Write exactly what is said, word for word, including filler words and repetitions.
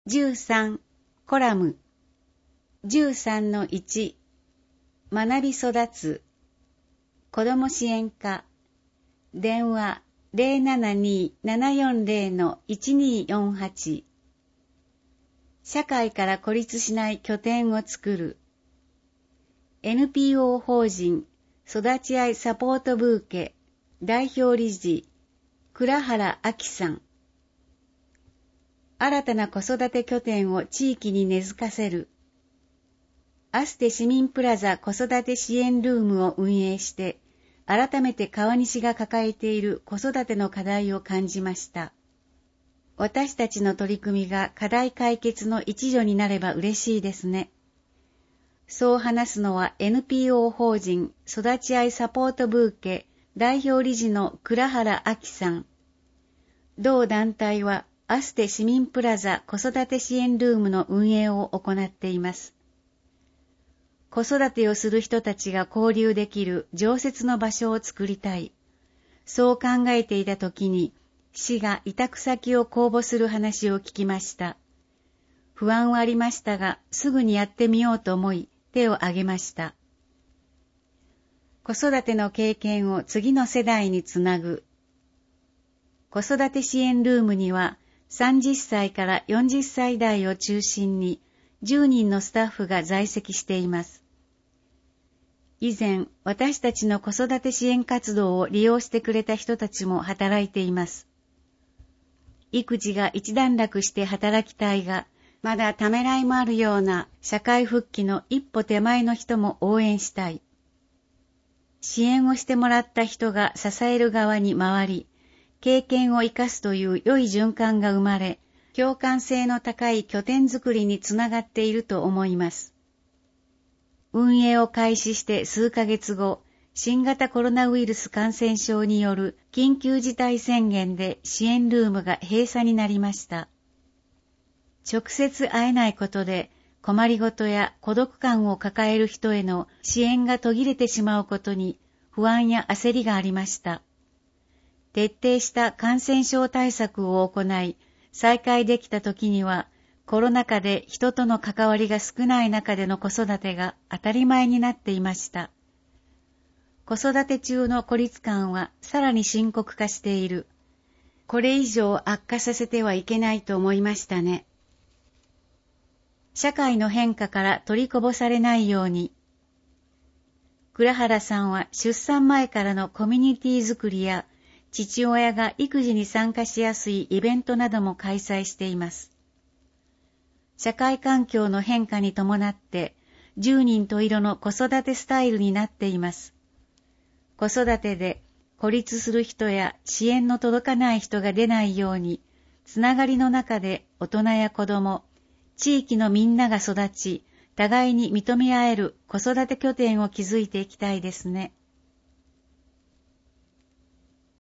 じゅうさんコラム じゅうさんのいち 学び育つ子ども支援課電話 ゼロななにーななよんゼロのいちにーよんはち 社会から孤立しない拠点を作る エヌピーオー 法人育ち合いサポートブーケ代表理事倉原明さん。新たな子育て拠点を地域に根付かせる。アステ市民プラザ子育て支援ルームを運営して、改めて川西が抱えている子育ての課題を感じました。私たちの取り組みが課題解決の一助になれば嬉しいですね。そう話すのは エヌピーオー 法人育ち合いサポートブーケ代表理事の倉原明さん。同団体はアステ市民プラザ子育て支援ルームの運営を行っています。子育てをする人たちが交流できる常設の場所を作りたい。そう考えていたときに、市が委託先を公募する話を聞きました。不安はありましたが、すぐにやってみようと思い、手を挙げました。子育ての経験を次の世代につなぐ。子育て支援ルームには、さんじゅっさいからよんじゅっさい代を中心にじゅうにんのスタッフが在籍しています。以前、私たちの子育て支援活動を利用してくれた人たちも働いています。育児が一段落して働きたいが、まだためらいもあるような社会復帰の一歩手前の人も応援したい。支援をしてもらった人が支える側に回り、経験を生かすという良い循環が生まれ、共感性の高い拠点づくりにつながっていると思います。運営を開始して数ヶ月後、新型コロナウイルス感染症による緊急事態宣言で支援ルームが閉鎖になりました。直接会えないことで、困りごとや孤独感を抱える人への支援が途切れてしまうことに不安や焦りがありました。徹底した感染症対策を行い、再開できた時には、コロナ禍で人との関わりが少ない中での子育てが当たり前になっていました。子育て中の孤立感はさらに深刻化している。これ以上悪化させてはいけないと思いましたね。社会の変化から取りこぼされないように。倉原さんは出産前からのコミュニティ作りや、父親が育児に参加しやすいイベントなども開催しています。社会環境の変化に伴ってじゅうにん十色の子育てスタイルになっています。子育てで孤立する人や支援の届かない人が出ないように、つながりの中で大人や子供、地域のみんなが育ち、互いに認め合える子育て拠点を築いていきたいですね。